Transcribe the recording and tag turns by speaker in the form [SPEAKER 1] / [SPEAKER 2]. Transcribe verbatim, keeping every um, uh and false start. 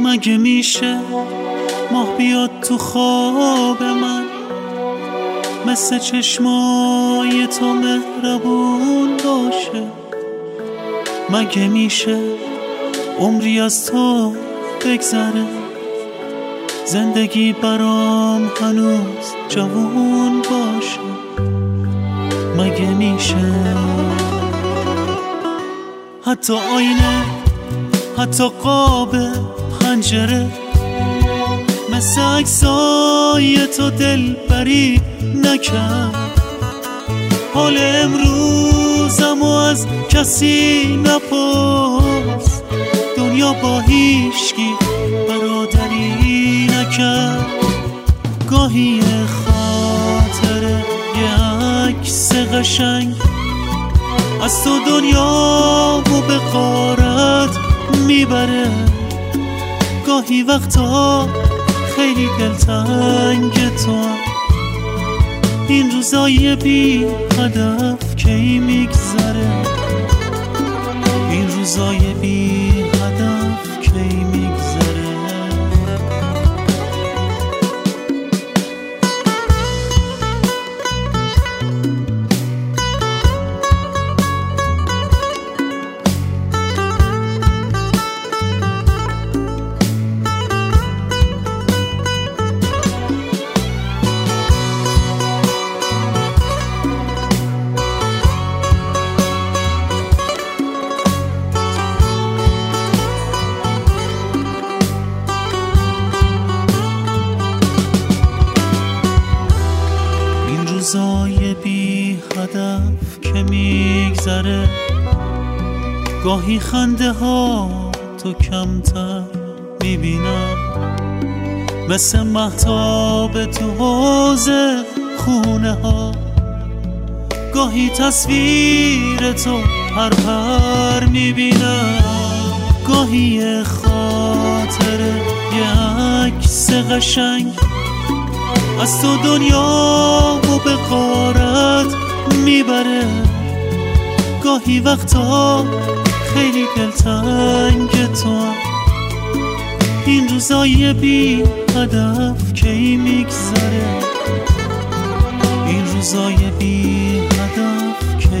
[SPEAKER 1] مگه میشه ماه بیاد تو خواب من، مثل چشمای تو مهربون باشه؟ مگه میشه عمری از تو بگذره، زندگی برام هنوز جوون باشه؟ مگه میشه حتی آینه، حتی قاب پنجره، مثل عکسای تو دل بری نکرد؟ حال امروزمو از کسی نپرس، دنیا با هیچکی برادری نکرد. گاهی خاطره یه عکس قشنگ از تو دنیامو به غارت میبره، گاهی وقتا خیلی دلتنگ تو. این روزای بی هدف کی میگذره، این روزای بی هدف کی میگذره؟ روزای بی هدف که میگذره، گاهی خنده ها تو کمتر میبینم، مثل مهتاب تو حوض خونه ها. گاهی تصویر تو هر پر میبینم، گاهی خاطره یه عکس قشنگ از تو دنیامو به غارت میبره، گاهی وقتا خیلی دلتنگ تو. این روزای بی هدف کی میگذره، این روزای بی هدف